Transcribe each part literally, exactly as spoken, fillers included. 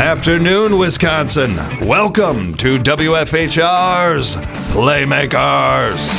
afternoon, Wisconsin. Welcome to W F H R's Playmakers.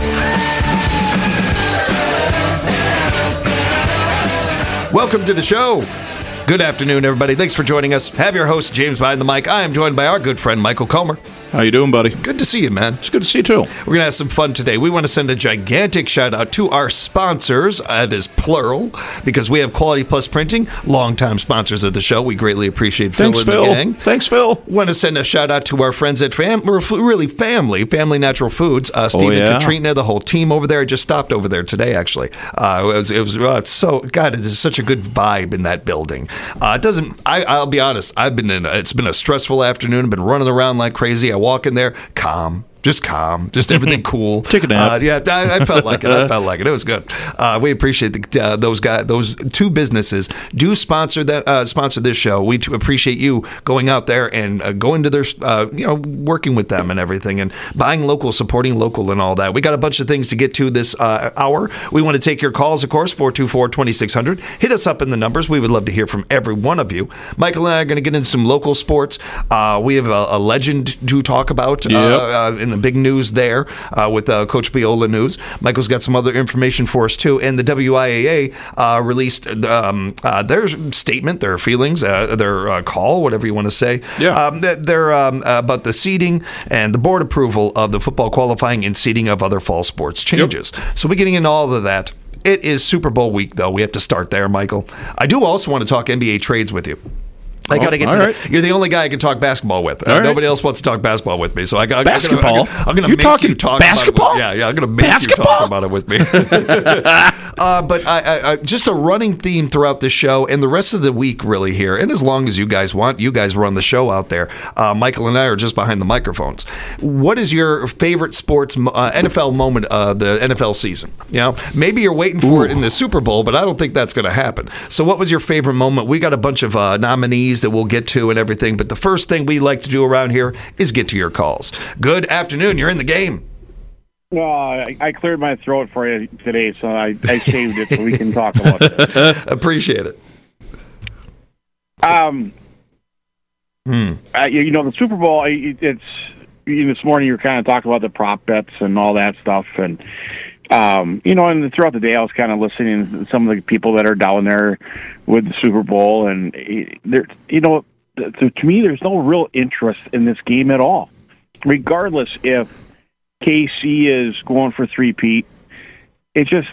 Welcome to the show. Good afternoon, everybody. Thanks for joining us. Have your host, James, behind the mic. I am joined by our good friend, Michael Comer. How you doing, buddy? Good to see you, man. It's good to see you, too. We're going to have some fun today. We want to send a gigantic shout-out to our sponsors. That is plural, because we have Quality Plus Printing, longtime sponsors of the show. We greatly appreciate Phil Thanks, and the Phil. gang. Thanks, Phil. Want to send a shout-out to our friends at Fam, really Family, Family Natural Foods. Uh, Steve Oh, and yeah? Katrina, the whole team over there. I just stopped over there today, actually. Uh, it was, it was uh, it's so, God, it is such a good vibe in that building. Uh, it doesn't, I, I'll be honest, I've been in, it's been a stressful afternoon. I've been running around like crazy. I walk in there, calm, just calm, just everything cool. Take a nap. Uh, yeah, I, I felt like it. I felt like it. It was good. Uh, we appreciate the, uh, those guys. Those two businesses do sponsor that uh, sponsor this show. We t- appreciate you going out there and uh, going to their, uh, you know, working with them and everything, and buying local, supporting local, and all that. We got a bunch of things to get to this uh, hour. We want to take your calls, of course, four two four, two six zero zero. Hit us up in the numbers. We would love to hear from every one of you. Michael and I are going to get into some local sports. Uh, we have a, a legend to talk about. Yep. Uh, uh, in the big news there uh, with uh, Coach Biola news. Michael's got some other information for us too, and the W I A A uh, released um, uh, their statement, their feelings, uh, their uh, call, whatever you want to say. Yeah. Um, they're um, about the seeding and the board approval of the football qualifying and seeding of other fall sports changes. Yep. So we're getting into all of that. It is Super Bowl week, though. We have to start there, Michael. I do also want to talk N B A trades with you. I got to get oh, to right. that. You're the only guy I can talk basketball with. Uh, right. Nobody else wants to talk basketball with me. So I got basketball. I'm going to make talking you talk basketball. About it with, yeah, yeah. I'm going to make basketball? you talk about it with me. uh, but I, I, I, just a running theme throughout the show and the rest of the week, really here. And as long as you guys want, you guys run the show out there. Uh, Michael and I are just behind the microphones. What is your favorite sports uh, N F L moment of the N F L season? You know, maybe you're waiting for Ooh. it in the Super Bowl, but I don't think that's going to happen. So, what was your favorite moment? We got a bunch of uh, nominees that we'll get to and everything, but the first thing we like to do around here is get to your calls. Good afternoon. You're in the game. Uh, I, I cleared my throat for you today, so I, I saved it so we can talk about it. Appreciate it. Um, hmm. uh, you, you know, the Super Bowl, it, it's you, this morning you were kind of talking about the prop bets and all that stuff, and Um, you know, and throughout the day I was kind of listening to some of the people that are down there with the Super Bowl, and there, you know, to, to me, there's no real interest in this game at all, regardless if K C is going for three-peat. It's just,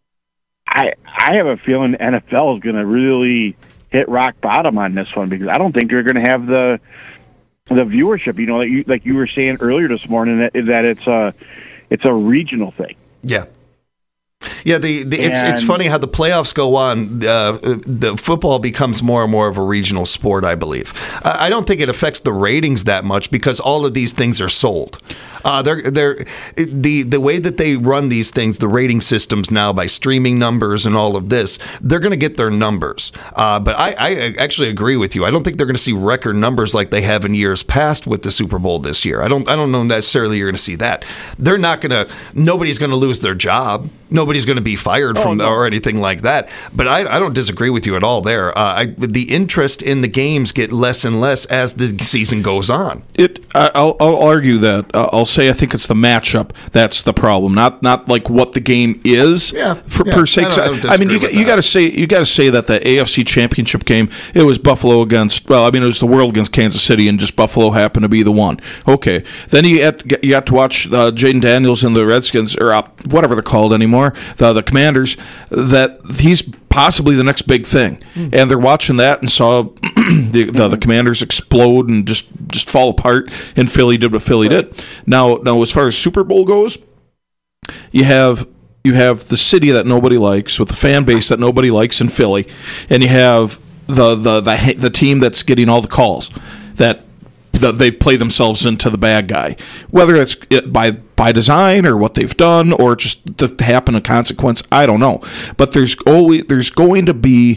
I I have a feeling the N F L is going to really hit rock bottom on this one, because I don't think they're going to have the the viewership. You know, that you, like you were saying earlier this morning, that that it's a it's a regional thing. Yeah. Yeah, the, the it's and, it's funny how the playoffs go on. Uh, the football becomes more and more of a regional sport, I believe. Uh, I don't think it affects the ratings that much because all of these things are sold. Uh, they're they're the the way that they run these things, the rating systems now by streaming numbers and all of this, they're going to get their numbers. Uh, but I, I actually agree with you. I don't think they're going to see record numbers like they have in years past with the Super Bowl this year. I don't I don't know necessarily you're going to see that. They're not going to. Nobody's going to lose their job. Nobody's going to be fired oh, from no. or anything like that. But I, I don't disagree with you at all there. Uh, I, the interest in the games get less and less as the season goes on. It. I, I'll, I'll argue that. Uh, I'll say I think it's the matchup that's the problem, not not like what the game is. Yeah, for yeah, per se. I, don't, I, don't I mean, you got, you got to say you got to say that the A F C Championship game, it was Buffalo against. Well, I mean, it was the world against Kansas City, and just Buffalo happened to be the one. Okay, then you had, you got to watch uh, Jaden Daniels and the Redskins, or uh, whatever they're called anymore, the the Commanders. That he's possibly the next big thing, mm. and they're watching that and saw the, the the Commanders explode and just just fall apart, and Philly did what Philly right. did. Now, now as far as Super Bowl goes, you have you have the city that nobody likes with the fan base that nobody likes in Philly, and you have the the the, the team that's getting all the calls that. That they play themselves into the bad guy, whether it's by by design or what they've done or just to happen a consequence. I don't know, but there's always there's going to be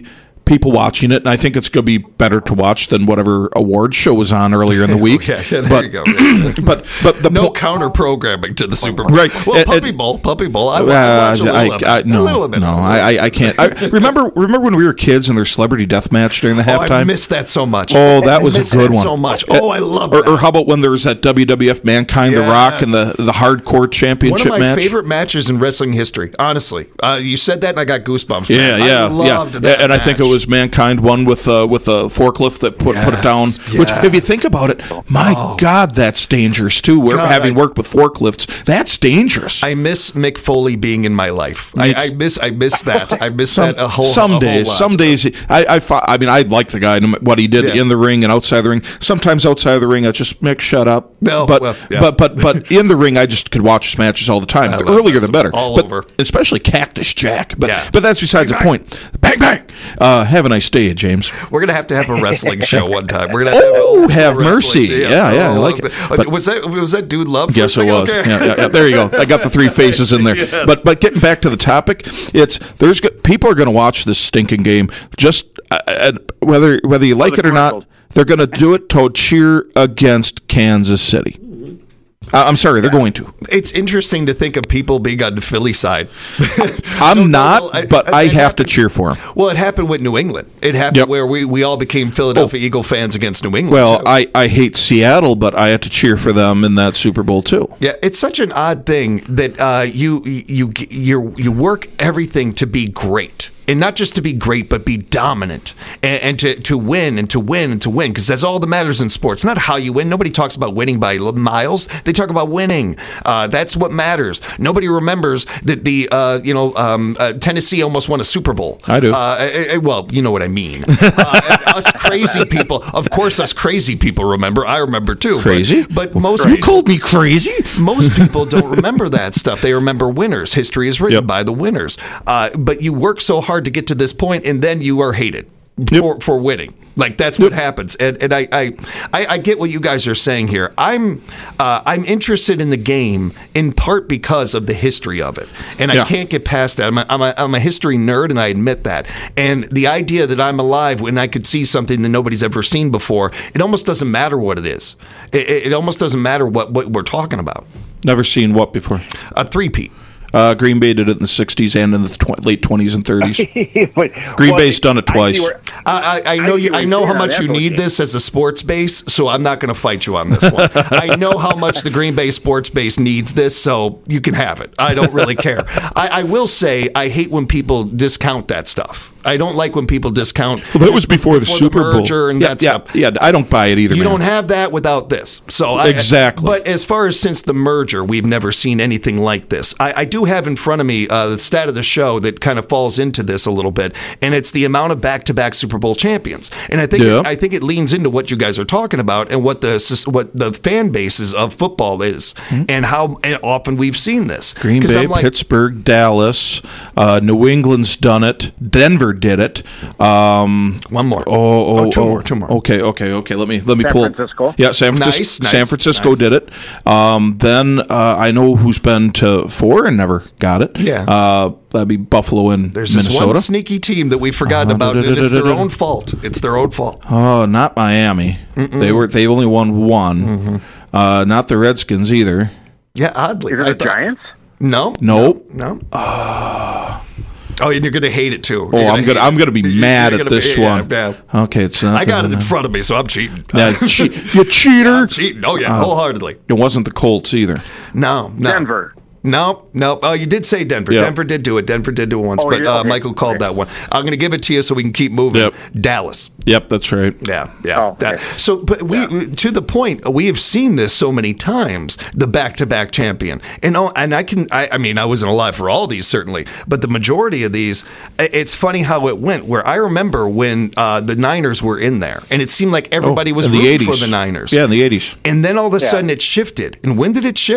people watching it, and I think it's going to be better to watch than whatever award show was on earlier in the week. yeah, yeah, there but, you go. Yeah. but but the no po- counter programming to the Super Bowl. Right. Well, And- Puppy and- Bowl, Puppy Bowl. I, I Uh, watch a little I, of it. I, no, a little bit. no, I, I can't. I, remember, remember when we were kids and their celebrity death match during the Oh, I halftime. missed that so much. Oh, that was I a miss good that one. so much. Oh, I love or, that. Or how about when there was that W W F Mankind, The Yeah. Rock, and the the hardcore One championship of my match? favorite matches in wrestling history. Honestly, uh, you said that and I got goosebumps. Yeah, man. yeah, I loved yeah. that And I think it match. was Mankind one with uh, with a forklift that put put it down. Yes, Which, yes. if you think about it, my Oh. God, that's dangerous too. We're God, having I- worked with forklifts, that's dangerous. I miss Mick Foley being in my life. I, I miss I miss that. I miss Some, that a whole some a whole days, lot. some days, I, I, fo- I mean, I like the guy, no matter what he did Yeah. in the ring and outside the ring. Sometimes outside the ring, I just Mick, shut up. No, but, well, yeah. but but but in the ring, I just could watch his matches all the time. I The love earlier, this. the better. All but over. especially Cactus Jack. But Yeah. but that's besides the point. Bang bang. Uh, have a nice day, James. We're gonna have to have a wrestling show one time. We're gonna have, to have, Oh, old school have wrestling mercy. show. Yes. Yeah, yeah, I Oh, like it. uh, But- was that was that dude Love? for a Yes, it second? was. Okay. Yeah, yeah, yeah. There you go. I got the three faces in there. Yes. But but getting back to the topic, it's there's go- people are going to watch this stinking game. Just uh, uh, whether whether you like the it or not, commercials. they're going to do it to cheer against Kansas City. Uh, I'm sorry, they're going to. It's interesting to think of people being on the Philly side. I'm No, no, not, no, I- but I- I it have happened- to cheer for them. Well, it happened with New England. It happened Yep. where we, we all became Philadelphia Eagle fans against New England. Well, too. I, I hate Seattle, but I had to cheer for them in that Super Bowl too. Yeah, it's such an odd thing that uh, you you you you work everything to be great. And not just to be great, but be dominant and, and to, to win and to win and to win, because that's all that matters in sports. Not how you win. Nobody talks about winning by miles. They talk about winning. Uh, that's what matters. Nobody remembers that the uh, you know um, uh, Tennessee almost won a Super Bowl. I do. Uh, uh, well, you know what I mean. Uh, us crazy people, of course, us crazy people remember. I remember too. Crazy? but, but most You called me crazy? most people don't remember that stuff. They remember winners. History is written Yep. by the winners. Uh, but you work so hard to get to this point, and then you are hated for, for winning. Like that's what happens. And, and I, I, I, I get what you guys are saying here. I'm, uh, I'm interested in the game in part because of the history of it, and I Yeah. can't get past that. I'm a, I'm, a, I'm a history nerd, and I admit that. And the idea that I'm alive when I could see something that nobody's ever seen before, it almost doesn't matter what it is. It, it, it almost doesn't matter what, what we're talking about. Never seen what before? A three-peat. Uh, Green Bay did it in the sixties and in the tw- late twenties and thirties. But- Green well, Bay's done it I see twice. where- I, I, I know I you. see I what know you're how saying. much you That's need okay. this as a sports base, so I'm not going to fight you on this one. I know how much the Green Bay sports base needs this, so you can have it. I don't really care. I, I will say I hate when people discount that stuff. I don't like when people discount. Well, that just was before the Super Bowl. merger and yeah, that yeah, stuff. yeah, I don't buy it either. You man. don't have that without this. So I, Exactly. But as far as since the merger, we've never seen anything like this. I, I do have in front of me uh, the stat of the show that kind of falls into this a little bit, and it's the amount of back-to-back Super Bowl champions. And I think Yeah. it, I think it leans into what you guys are talking about and what the what the fan bases of football is, and how and often we've seen this. Hmm. Green 'Cause Bay, I'm like, Pittsburgh, Dallas, uh, New England's done it. Denver did it. Um, one more. Oh, oh, two oh. more, two more. Okay, okay, okay. Let me let me San pull. Francisco? Yeah, San Francisco. Nice, nice, San Francisco nice. did it. Um, then uh, I know who's been to four and never got it. Yeah. uh, that'd be Buffalo and There's this Minnesota. one sneaky team that we've forgotten Uh, about, and it's their da-da-da-da-da. own fault. It's their own fault. Oh, not Miami. They were they only won one. Mm-hmm. Uh, not the Redskins either. Yeah, oddly. Is it I the thought- Giants? No. Nope. No. Oh, and you're going to hate it too. Oh, You're I'm gonna hate I'm it. gonna be You're mad gonna at this be- yeah, one. yeah. Okay, it's not. I got it in the- front of me, so I'm cheating. Yeah, che- you cheater. I'm cheating. Oh yeah, wholeheartedly. It wasn't the Colts either. No, no. Denver. No, no. Oh, you did say Denver. Yeah. Denver did do it. Denver did do it once, Oh, but yeah, uh, okay. Michael called Okay. that one. I'm going to give it to you so we can keep moving. Yep. Dallas. Yep, that's right. Yeah, yeah. Oh, okay. that. So, but we to the point we have seen this so many times. The back-to-back champion, and oh, and I can. I, I mean, I wasn't alive for all these certainly, but the majority of these. i- It's funny how it went. Where I remember when uh, the Niners were in there, and it seemed like everybody Oh, was in the rooting eighties for the Niners. Yeah, in the eighties. And then all of a Yeah. sudden it shifted. And when did it shift?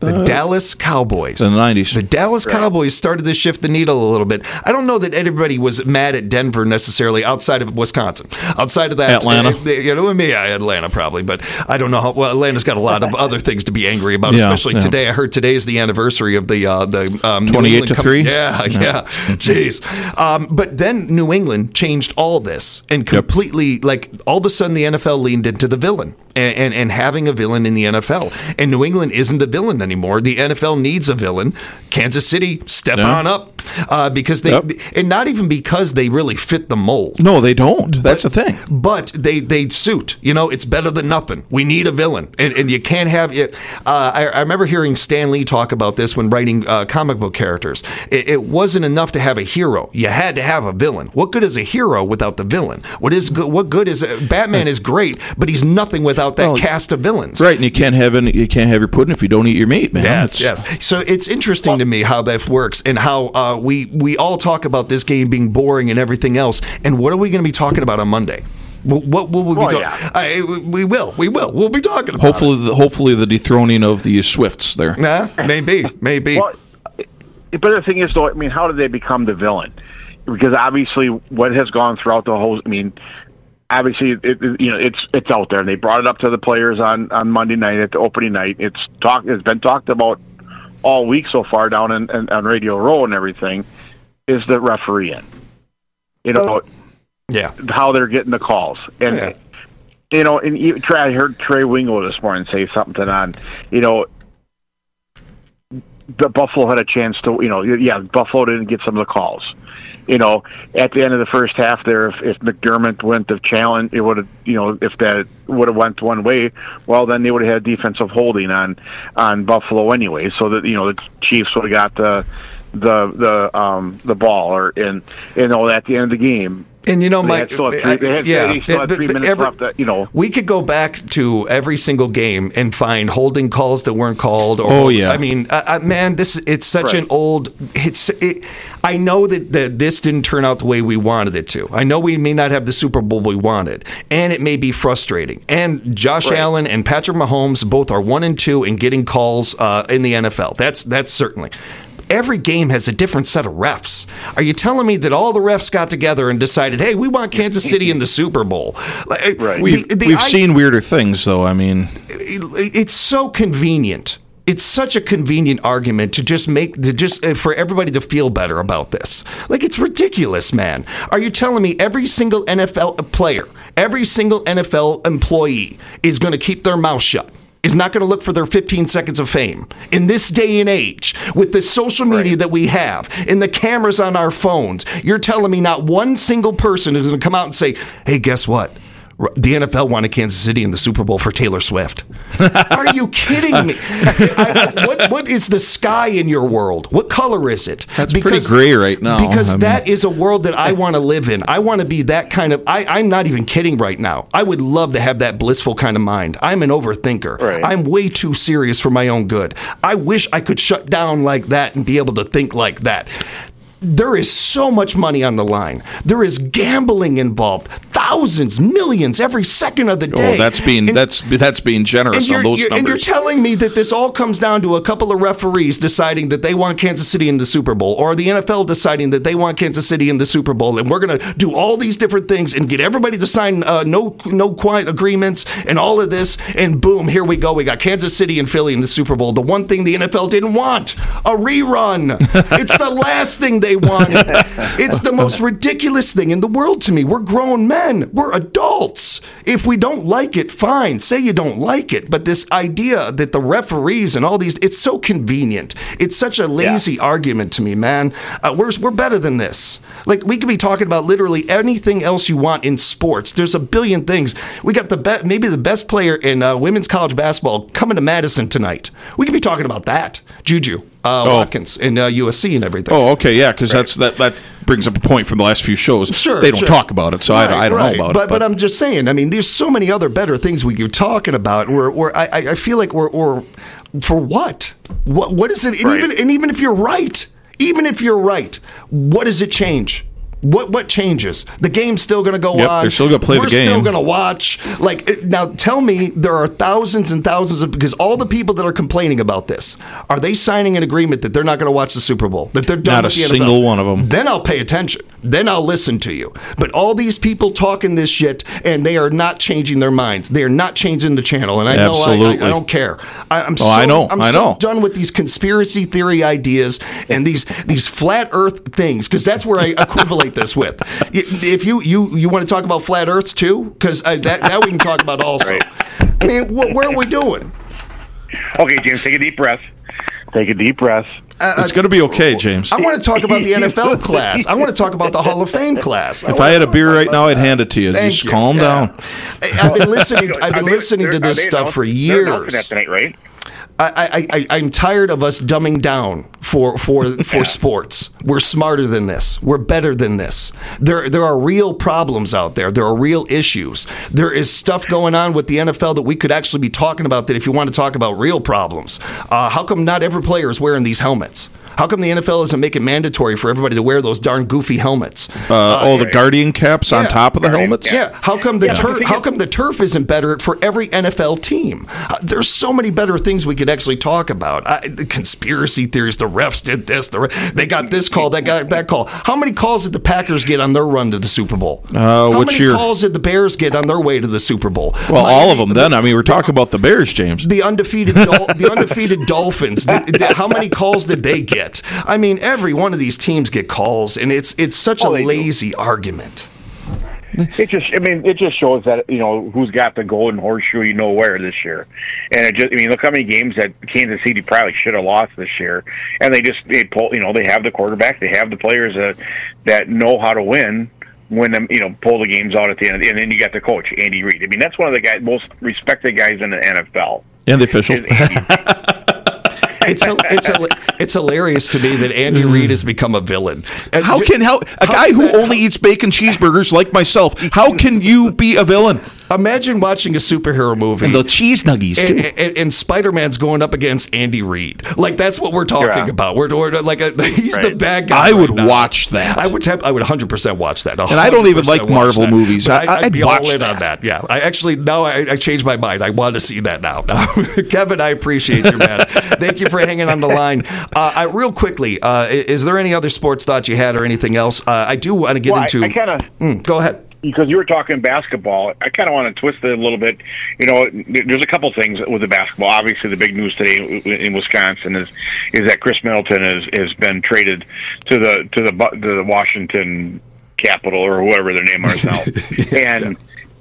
The uh, Dallas Cowboys. In the nineties. The Dallas right. Cowboys started to shift the needle a little bit. I don't know that anybody was mad at Denver necessarily outside of Wisconsin. Outside of that, Atlanta. Uh, you know, yeah, Atlanta probably, but I don't know how. Well, Atlanta's got a lot of other things to be angry about, yeah, especially yeah. today. I heard today is the anniversary of the uh, the um, twenty-eight to three. Yeah, yeah, yeah. Jeez. Um, but then New England changed all this and completely, yep. like, all of a sudden the N F L leaned into the villain and, and and having a villain in the N F L, and New England isn't the villain anymore. The N F L needs a villain. Kansas City, step yeah. on up, uh, because they, yep. and not even because they really fit the mold. No, they don't. That's but, the thing. But they they suit. You know, it's better than nothing. We need a villain, and, and you can't have it. Uh, I, I remember hearing Stan Lee talk about this when writing uh, comic book characters. It, it wasn't enough to have a hero. You had to have a villain. What good is a hero without the villain? What is good? What good is a, Batman? Is great, but he's nothing without that well, cast of villains. Right, and you can't have any. You can't have your pudding if you don't eat your meat, man. Yes, yes. So it's interesting to me how that works and how uh, we we all talk about this game being boring and everything else. And what are we going to be talking about on Monday? What, what will we be oh, talking? Yeah. I, we will. We will. We'll be talking about. Hopefully, it. The, hopefully the dethroning of the Swifts there. Nah, maybe, maybe. Well, but the thing is, though, I mean, how did they become the villain? Because obviously, what has gone throughout the whole, I mean. Obviously, it, it, you know it's it's out there, and they brought it up to the players on, on Monday night at the opening night. It's talk it's been talked about all week so far down in, in, on Radio Row and everything. Is the referee in? You know, yeah, how they're getting the calls, and yeah. you know, and you, I heard Trey Wingo this morning say something on, you know, the Buffalo had a chance to, you know, yeah, Buffalo didn't get some of the calls. You know, at the end of the first half there, if, if McDermott went to challenge, it would have, you know, if that would have went one way, well, then they would have had defensive holding on on Buffalo anyway. So that, you know, the Chiefs would have got the the the um the ball, or and you know at the end of the game. And you know, my yeah, every, left, you know, we could go back to every single game and find holding calls that weren't called. Or, oh yeah, I mean, uh, uh, man, this it's such right. an old. It's. It, I know that, that this didn't turn out the way we wanted it to. I know we may not have the Super Bowl we wanted, and it may be frustrating. And Josh right. Allen and Patrick Mahomes both are one and two in getting calls uh, in the N F L. That's that's certainly. Every game has a different set of refs. Are you telling me that all the refs got together and decided, hey, we want Kansas City in the Super Bowl? Right. We've, the, the, we've I, seen weirder things, though. I mean, it, it's so convenient. It's such a convenient argument to just make to just uh, for everybody to feel better about this. Like, it's ridiculous, man. Are you telling me every single N F L player, every single N F L employee is going to keep their mouth shut? Is not going to look for their fifteen seconds of fame. In this day and age, with the social media right. that we have, and the cameras on our phones, you're telling me not one single person is going to come out and say, hey, guess what? The N F L wanted Kansas City in the Super Bowl for Taylor Swift. Are you kidding me? I, I, what, what is the sky in your world? What color is it? That's because, pretty gray right now. Because I mean. that is a world that I want to live in. I want to be that kind of... I, I'm not even kidding right now. I would love to have that blissful kind of mind. I'm an overthinker. Right. I'm way too serious for my own good. I wish I could shut down like that and be able to think like that. There is so much money on the line. There is gambling involved. Thousands, millions every second of the day. Oh, that's being and, that's that's being generous on those numbers. And you're telling me that this all comes down to a couple of referees deciding that they want Kansas City in the Super Bowl, or the N F L deciding that they want Kansas City in the Super Bowl, and we're going to do all these different things and get everybody to sign uh, no no quiet agreements and all of this, and boom, here we go. We got Kansas City and Philly in the Super Bowl. The one thing the N F L didn't want, a rerun. It's the last thing they wanted. It's the most ridiculous thing in the world to me. We're grown men. We're adults. If we don't like it, fine. Say you don't like it. But this idea that the referees and all these, it's so convenient. It's such a lazy yeah. argument to me, man. Uh, we're, we're better than this. Like, we could be talking about literally anything else you want in sports. There's a billion things. We got the be- maybe the best player in uh, women's college basketball coming to Madison tonight. We could be talking about that. Juju. Uh, oh. Watkins in uh, U S C and everything. Oh, okay, yeah, because right. that's that, that brings up a point from the last few shows. Sure, they don't sure. talk about it, so right, I, I don't right. know about but, it. But, but I'm just saying, I mean, there's so many other better things we could be talking about. Where, where I, I feel like we're, we're for what? What what is it? And, right. even, and even if you're right, even if you're right, what does it change? What what changes? The game's still going to go Yep, on. they're still gonna play the We're game. still going to watch. Like it- now, tell me there are thousands and thousands of because all the people that are complaining about this, are they signing an agreement that they're not going to watch the Super Bowl? That they're done Not with a the N F L? single one of them. Then I'll pay attention. Then I'll listen to you. But all these people talking this shit, and they are not changing their minds. They are not changing the channel. And I know I, I, Absolutely. I don't care. I, I'm Oh, so I know. I'm I so know. done with these conspiracy theory ideas and these these flat Earth things because that's where I equivalate this with. If you you you want to talk about flat Earths too, because that that we can talk about also. Right. I mean, wh- where are we doing? Okay, James, take a deep breath. Take a deep breath. It's going to be okay, James. I want to talk about the N F L class. I want to talk about the Hall of Fame class. If I had a beer right now, I'd hand it to you. Thank Just you. calm Yeah. down. I've been listening. I've Are been they- listening to they're- this are they stuff for announcing- they're announcing years. that tonight, right? I, I, I, I'm tired of us dumbing down for for for Yeah. sports. We're smarter than this. We're better than this. There there are real problems out there. There are real issues. There is stuff going on with the N F L that we could actually be talking about. That if you want to talk about real problems, uh, how come not every player is wearing these helmets? How come the N F L doesn't make it mandatory for everybody to wear those darn goofy helmets? Uh, oh, the Guardian caps on Yeah. top of the helmets? Yeah, how come the Yeah, but the turf? thing How is- come the turf isn't better for every N F L team? Uh, there's so many better things we could actually talk about. I, the conspiracy theories. The refs did this. The re- they got this call. They got that call. How many calls did the Packers get on their run to the Super Bowl? Uh, How which many year? calls did the Bears get on their way to the Super Bowl? Well, Miami- all of them then. I mean, we're talking about the Bears, James. The undefeated, Dol- the undefeated Dolphins. The, the, how many calls did they get? I mean, every one of these teams get calls, and it's it's such Oh, a they do. lazy argument. It just, I mean, it just shows that, you know, who's got the golden horseshoe, you know where this year. And it just, I mean, look how many games that Kansas City probably should have lost this year. And they just, they pull, you know, they have the quarterback, they have the players that, that know how to win, win them, you know, pull the games out at the end. And then you got the coach, Andy Reid. I mean, that's one of the guys, most respected guys in the N F L. And the officials. is Andy Reid. It's a, it's a, it's hilarious to me that Andy Reid has become a villain. Uh, How j- can how a how- guy who only eats bacon cheeseburgers like myself? How can you be a villain? imagine watching a superhero movie And the cheese nuggies and, too. and, and Spider-Man's going up against Andy Reid. Like that's what we're talking Yeah. about. We're, we're like a, he's the Right. bad guy. I would right now. watch that. I would. Have, I would one hundred percent watch that. And I don't even like one hundred percent watch Marvel that. movies. But I- I, I'd I'd be watch all in that. on that. Yeah. I actually now I, I changed my mind. I want to see that now. Now, Kevin, I appreciate you, man. Thank you for hanging on the line. Uh, I, real quickly, uh, is there any other sports thoughts you had or anything else? Uh, I do want to get Well, I- into. I kind of. Mm, go ahead. Because you were talking basketball, I kind of want to twist it a little bit. You know, there's a couple things with the basketball. Obviously, the big news today in Wisconsin is is that Chris Middleton has has been traded to the to the to the Washington Capital or whoever their name is now, and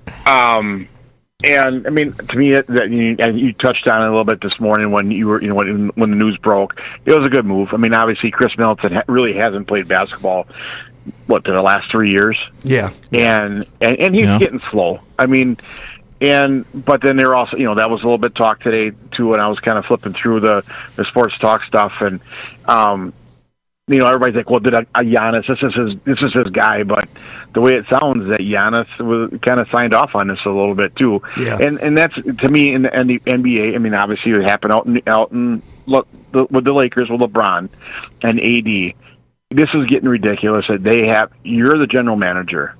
um. And I mean, to me, that you, and you touched on it a little bit this morning when you were, you know, when when the news broke. It was a good move. I mean, obviously, Chris Middleton ha- really hasn't played basketball what in the last three years. Yeah. and and, and he's Yeah. getting slow. I mean, and but then there also, you know, that was a little bit talk today too. When I was kind of flipping through the the sports talk stuff, and um, you know, everybody's like, "Well, did a, a Giannis? This is his this is his guy." But the way it sounds, that Giannis was kind of signed off on this a little bit too. Yeah. And and that's to me in the, in the N B A. I mean, obviously it happened out in out in look the, with the Lakers with LeBron and A D. This is getting ridiculous that they have, you're the general manager.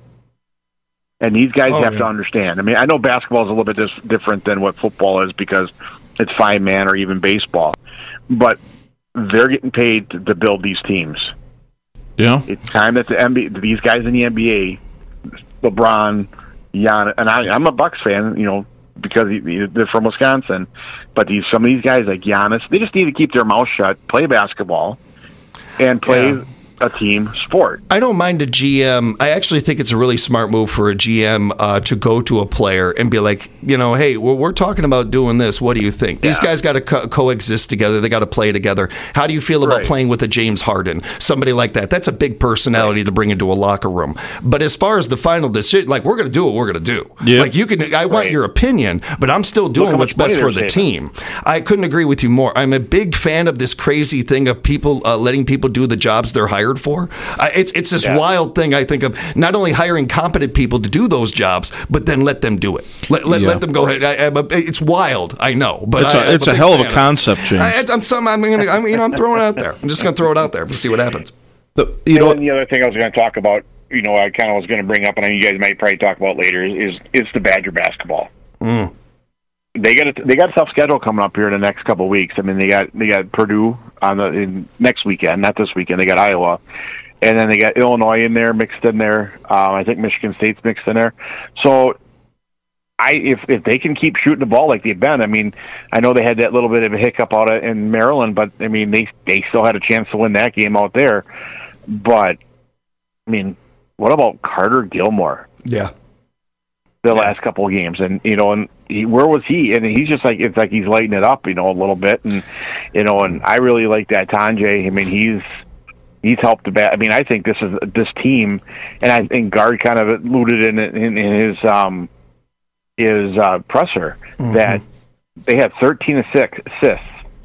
And these guys Oh, have yeah. to understand. I mean, I know basketball is a little bit dis- different than what football is because it's five man or even baseball. But they're getting paid to, to build these teams. Yeah. It's time that the N B A, these guys in the N B A, LeBron, Giannis, and I, I'm a Bucks fan, you know, because he- they're from Wisconsin. But these some of these guys like Giannis, they just need to keep their mouth shut, play basketball, and play Yeah. a team sport. I don't mind a G M. I actually think it's a really smart move for a G M uh, to go to a player and be like, you know, hey, we're, we're talking about doing this. What do you think? These Yeah. guys got to co- coexist together. They got to play together. How do you feel about Right. playing with a James Harden? Somebody like that. That's a big personality to bring into a locker room. But as far as the final decision, like we're going to do what we're going to do. Yeah. Like you can, I want Right. your opinion, but I'm still doing how what's much money best for they're the saving. team. I couldn't agree with you more. I'm a big fan of this crazy thing of people uh, letting people do the jobs they're hired for. I, it's it's this Yeah. wild thing I think of not only hiring competent people to do those jobs, but then let them do it. Let, let, Yeah. let them go ahead. I, I'm a, it's wild, I know, but It's I, a, I'm it's a big hell of fan a it. concept, James. I, I'm some. I'm gonna. I'm, you know, I'm throwing it out there. I'm just gonna throw it out there. We'll see what happens. The- you And know, then the other thing I was going to talk about, you know, I kind of was going to bring up, and I know you guys might probably talk about later, is is the Badger basketball. Mm. They got a, they got a tough schedule coming up here in the next couple of weeks. I mean, they got they got Purdue on the in next weekend, not this weekend. They got Iowa, and then they got Illinois in there, mixed in there. Um, I think Michigan State's mixed in there. So, I if if they can keep shooting the ball like they've been, I mean, I know they had that little bit of a hiccup out in Maryland, but I mean, they they still had a chance to win that game out there. But I mean, what about Carter Gilmore? Yeah. The yeah. last couple of games, and you know, and he, where was he? And he's just like it's like he's lighting it up, you know, a little bit, and you know, and I really like that Tanjay. I mean, he's he's helped the bat. I mean, I think this is this team, and I think Guard kind of alluded in in, in his um his uh, presser mm-hmm. that they had thirteen assists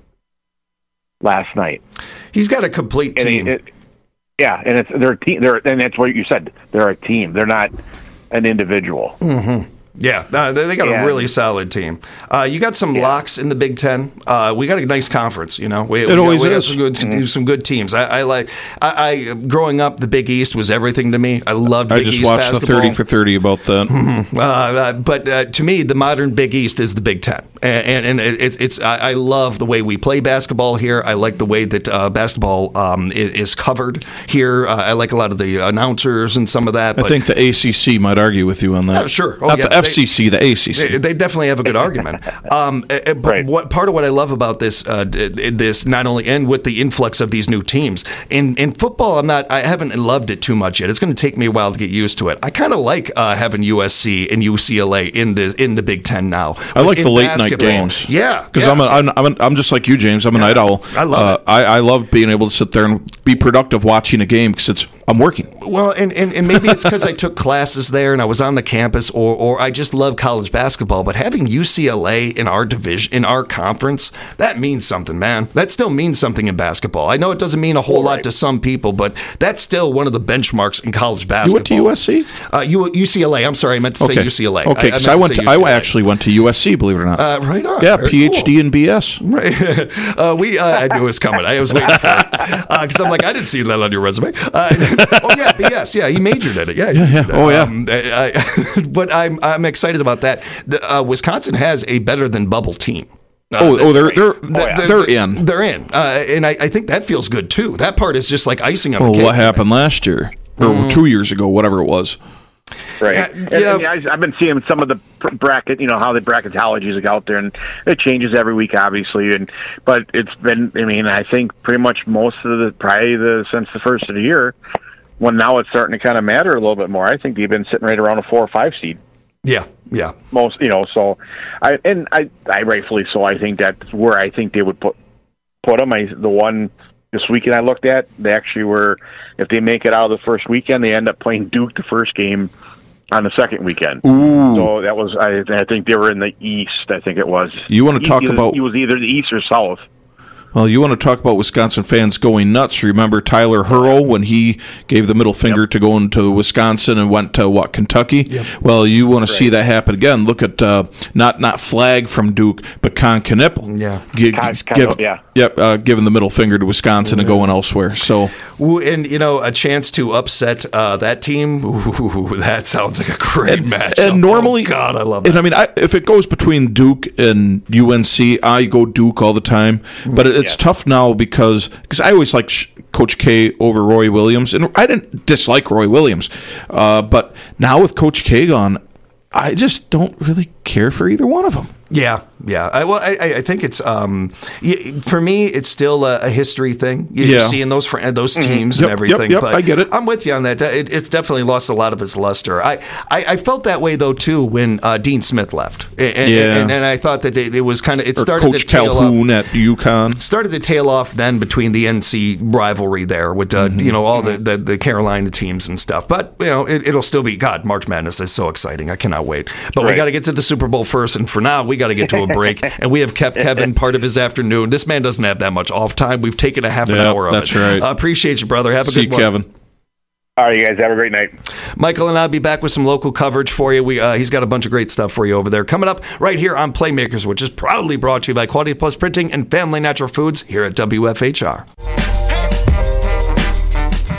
last night. He's got a complete team. And it, yeah, and it's they're a team. They're and that's what you said. They're a team. They're not an individual. Mm-hmm. Yeah, uh, they, they got yeah. a really solid team. Uh, you got some yeah. locks in the Big Ten. Uh, we got a nice conference, you know. We, it we always got, we is. Got some, good, mm-hmm. some good teams. I, I like. I, I growing up, the Big East was everything to me. I loved Big I just East watched basketball. the thirty for thirty about that. Mm-hmm. Uh, uh, but uh, to me, the modern Big East is the Big Ten, and and, and it, it's. I, I love the way we play basketball here. I like the way that uh, basketball um, is, is covered here. Uh, I like a lot of the announcers and some of that. But, I think the A C C might argue with you on that. Uh, sure, oh, not yeah, the F C C, they, the A C C. They, they definitely have a good argument. Um, but right. what part of what I love about this, uh, this not only and with the influx of these new teams in in football, I'm not, I haven't loved it too much yet. It's going to take me a while to get used to it. I kind of like uh, having U S C and U C L A in the in the Big Ten now. I like in the late basketball. night games. Yeah, because yeah. I'm, a, I'm I'm I'm just like you, James. I'm a yeah. night owl. I love uh, it. I, I love being able to sit there and be productive watching a game because it's I'm working. Well, and, and, and maybe it's because I took classes there and I was on the campus, or or I just love college basketball. But having U C L A in our division, in our conference, that means something, man. That still means something in basketball. I know it doesn't mean a whole right. lot to some people, but that's still one of the benchmarks in college basketball. You went to U S C? Uh, U- UCLA. I'm sorry, I meant to okay. say U C L A. Okay, because I, I, I went. To, I actually went to U S C. Believe it or not. Uh, right on. Yeah, Very P H D cool. and B S. Right. uh, we. Uh, I knew it was coming. I was waiting for it because uh, I'm like, I didn't see that on your resume. Uh, oh yeah, B S. Yeah, he majored in it. Yeah. Yeah. yeah. Oh yeah. Um, I, I, but I'm I'm excited about that. The, uh, Wisconsin has a better than bubble team. Uh, oh, oh, they're they're they're, they're, they're in. They're in, uh, and I, I think that feels good too. That part is just like icing on oh, the cake. What happened last year or mm. two years ago, whatever it was. Right. Yeah, and, you know, and I've been seeing some of the bracket, you know, how the bracketology is out there, and it changes every week, obviously. And but it's been, I mean, I think pretty much most of the probably the since the first of the year, when now it's starting to kind of matter a little bit more. I think they've been sitting right around a four or five seed. Yeah, yeah. Most, you know, so I and I, I rightfully so. I think that's where I think they would put put them. I the one. This weekend I looked at, they actually were, if they make it out of the first weekend, they end up playing Duke the first game on the second weekend. Ooh. So that was, I, I think they were in the East, I think it was. You want to talk either, about... It was either the East or South. Well, you want to talk about Wisconsin fans going nuts. Remember Tyler Hurl when he gave the middle finger yep. to going to Wisconsin and went to, what, Kentucky? Yep. Well, you want to right. see that happen again. Look at, uh, not not Flag from Duke, but Con Knippel. Yeah. G- Con, give, Con, yeah. Yep, uh, giving the middle finger to Wisconsin mm-hmm. and going elsewhere. So, and, you know, a chance to upset uh, that team, ooh, that sounds like a great and, match. And normally... Oh, God, I love that. And I mean, I, if it goes between Duke and U N C, I go Duke all the time. But it's yeah. tough now because cause I always liked Coach K over Roy Williams. And I didn't dislike Roy Williams. Uh, but now with Coach K gone, I just don't really care for either one of them. Yeah, yeah. I, well, I, I think it's um, for me, it's still a, a history thing. You, yeah. You're seeing those fr- those teams mm-hmm. yep, and everything. Yep, yep, but I get it. I'm with you on that. It, it's definitely lost a lot of its luster. I, I, I felt that way though too when uh, Dean Smith left. And, yeah, and, and I thought that it, it was kind of it or started Coach to tail Calhoun up, at UConn started to tail off then between the N C rivalry there with uh, mm-hmm. you know all the, the, the Carolina teams and stuff. But you know it, it'll still be God. March Madness is so exciting. I cannot wait. But right. we got to get to the Super Bowl first, and for now we got to get to a break. And we have kept Kevin part of his afternoon. This man doesn't have that much off time. We've taken a half an yep, hour of that's it. That's right. I uh, appreciate you, brother. Have a See good one. Kevin. All right, you guys have a great night. Michael and I'll be back with some local coverage for you. We uh, he's got a bunch of great stuff for you over there. Coming up right here on Playmakers, which is proudly brought to you by Quality Plus Printing and Family Natural Foods here at W F H R.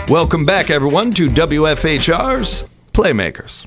Welcome back, everyone, to W F H R's Playmakers.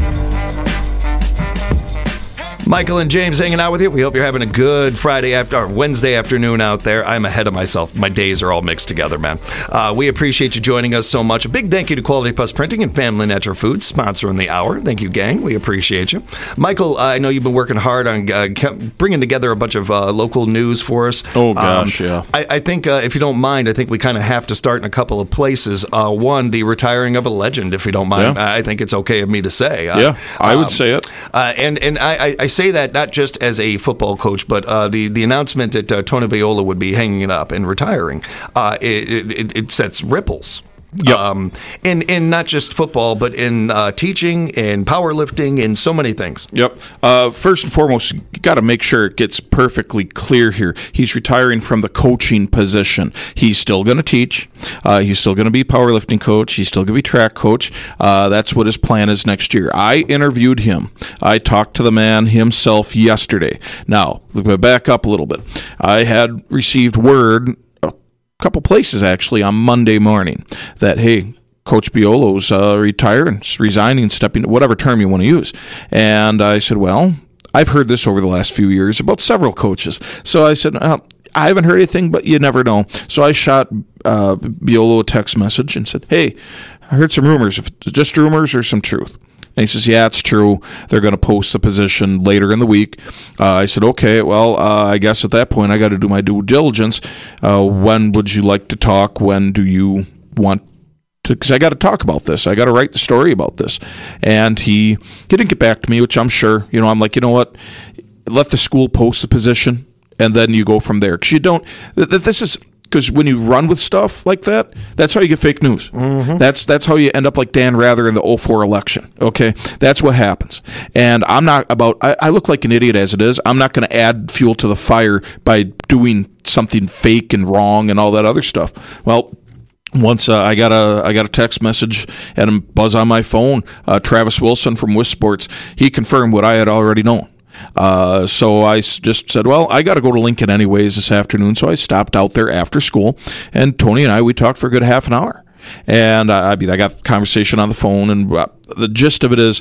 Michael and James hanging out with you. We hope you're having a good Friday after or Wednesday afternoon out there. I'm ahead of myself. My days are all mixed together, man. Uh, we appreciate you joining us so much. A big thank you to Quality Plus Printing and Family Natural Foods, sponsoring the hour. Thank you, gang. We appreciate you. Michael, uh, I know you've been working hard on uh, bringing together a bunch of uh, local news for us. Oh, gosh, um, yeah. I, I think, uh, if you don't mind, I think we kind of have to start in a couple of places. Uh, one, the retiring of a legend, if you don't mind. Yeah. I think it's okay of me to say. Uh, yeah, I would um, say it. Uh, and and I, I say that not just as a football coach, but uh, the, the announcement that uh, Tony Viola would be hanging it up and retiring, uh, it, it, it sets ripples. Yep. Um, in, in not just football, but in uh, teaching and powerlifting and so many things. Yep. Uh, first and foremost, you got to make sure it gets perfectly clear here. He's retiring from the coaching position. He's still going to teach. Uh, he's still going to be powerlifting coach. He's still going to be track coach. Uh, that's what his plan is next year. I interviewed him. I talked to the man himself yesterday. Now, back up a little bit. I had received word couple places actually on Monday morning that, hey, Coach Biolo's uh, retiring, resigning, stepping, whatever term you want to use. And I said, well, I've heard this over the last few years about several coaches. So I said, uh, I haven't heard anything, but you never know. So I shot uh, Biolo a text message and said, hey, I heard some rumors. If it's just rumors or some truth. And he says, yeah, it's true. They're going to post the position later in the week. Uh, I said, okay, well, uh, I guess at that point I got to do my due diligence. Uh, when would you like to talk? When do you want to? Because I got to talk about this. I got to write the story about this. And he, he didn't get back to me, which I'm sure. You know, I'm like, you know what? Let the school post the position, and then you go from there. Because you don't, th- th- this is... Because when you run with stuff like that, that's how you get fake news. Mm-hmm. That's that's how you end up like Dan Rather in the oh four election. Okay, that's what happens. And I'm not about. I, I look like an idiot as it is. I'm not going to add fuel to the fire by doing something fake and wrong and all that other stuff. Well. Once uh, I got a I got a text message and a buzz on my phone. Uh, Travis Wilson from Wiz Sports, he confirmed what I had already known. Uh, so I just said, well, I got to go to Lincoln anyways this afternoon. So I stopped out there after school, and Tony and I, we talked for a good half an hour. And I, I mean, I got conversation on the phone, and uh, the gist of it is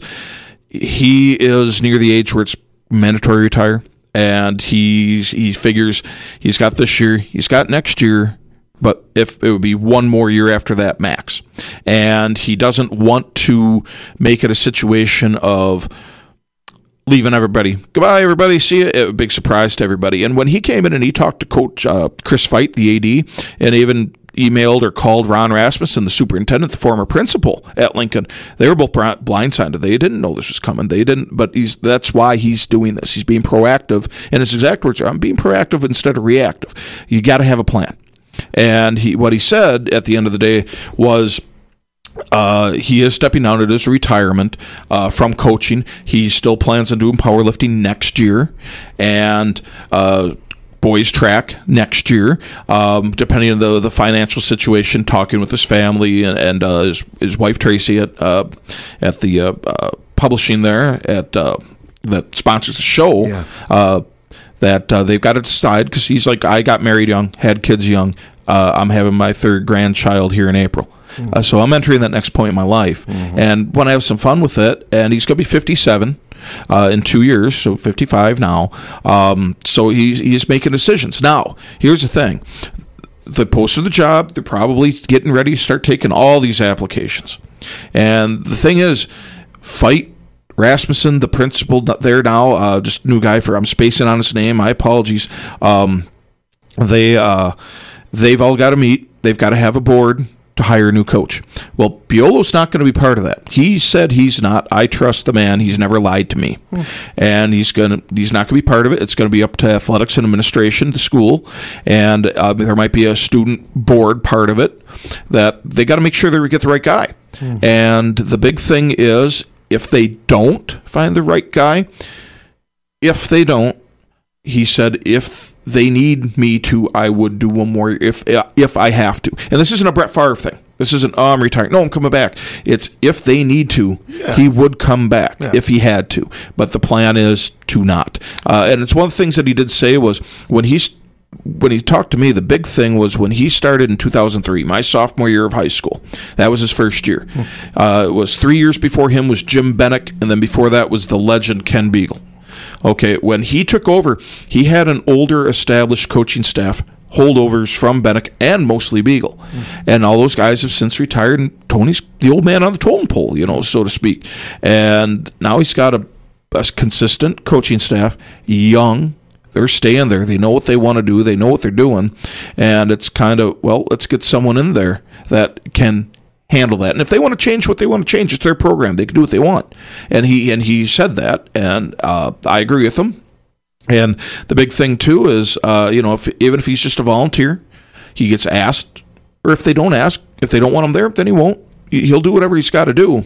he is near the age where it's mandatory to retire, and he, he figures he's got this year, he's got next year, but if it would be one more year after that max. And he doesn't want to make it a situation of leaving everybody. Goodbye, everybody. See you. A big surprise to everybody. And when he came in and he talked to Coach uh, Chris Veit, the A D, and even emailed or called Ron Rasmussen, the superintendent, the former principal at Lincoln, they were both blindsided. They didn't know this was coming. They didn't, but he's that's why he's doing this. He's being proactive. And his exact words are, I'm being proactive instead of reactive. You got to have a plan. And he, what he said at the end of the day was, Uh, he is stepping down at his retirement uh, from coaching. He still plans on doing powerlifting next year and uh, boys track next year, um, depending on the, the financial situation, talking with his family and, and uh, his, his wife Tracy at uh, at the uh, uh, publishing there at uh, that sponsors the show. Yeah. Uh, that uh, they've got to decide, because he's like, I got married young, had kids young. Uh, I'm having my third grandchild here in April. Uh, so I'm entering that next point in my life, mm-hmm. and want to have some fun with it. And he's going to be fifty-seven uh, in two years, so fifty-five now. Um, so he's he's making decisions. Now, here's the thing: they posted the job. They're probably getting ready to start taking all these applications. And the thing is, Veit Rasmussen, the principal there now, uh, just new guy for I'm spacing on his name. My apologies. Um, they uh, they've all got to meet. They've got to have a board to hire a new coach. Well, Biolo's not going to be part of that. He said he's not. I trust the man. He's never lied to me. Hmm. And he's going to he's not going to be part of it. It's going to be up to athletics and administration, the school, and uh, there might be a student board part of it that they got to make sure they get the right guy. Hmm. And the big thing is, if they don't find the right guy, if they don't, he said, if they need me to, I would do one more if if I have to. And this isn't a Brett Favre thing. This isn't, oh, I'm retiring. No, I'm coming back. It's if they need to, yeah. he would come back yeah. if he had to. But the plan is to not. Uh, and it's one of the things that he did say was when he when he talked to me, the big thing was when he started in two thousand three, my sophomore year of high school. That was his first year. Uh, it was three years before him was Jim Bennick, and then before that was the legend Ken Beagle. Okay, when he took over, he had an older, established coaching staff, holdovers from Bennick and mostly Beagle. Mm-hmm. And all those guys have since retired, and Tony's the old man on the totem pole, you know, so to speak. And now he's got a, a consistent coaching staff, young. They're staying there. They know what they want to do. They know what they're doing. And it's kind of, well, let's get someone in there that can handle that. And if they want to change what they want to change, it's their program. They can do what they want. And he and he said that, and uh, I agree with him. And the big thing, too, is, uh, you know, if, even if he's just a volunteer, he gets asked, or if they don't ask, if they don't want him there, then he won't. He'll do whatever he's got to do.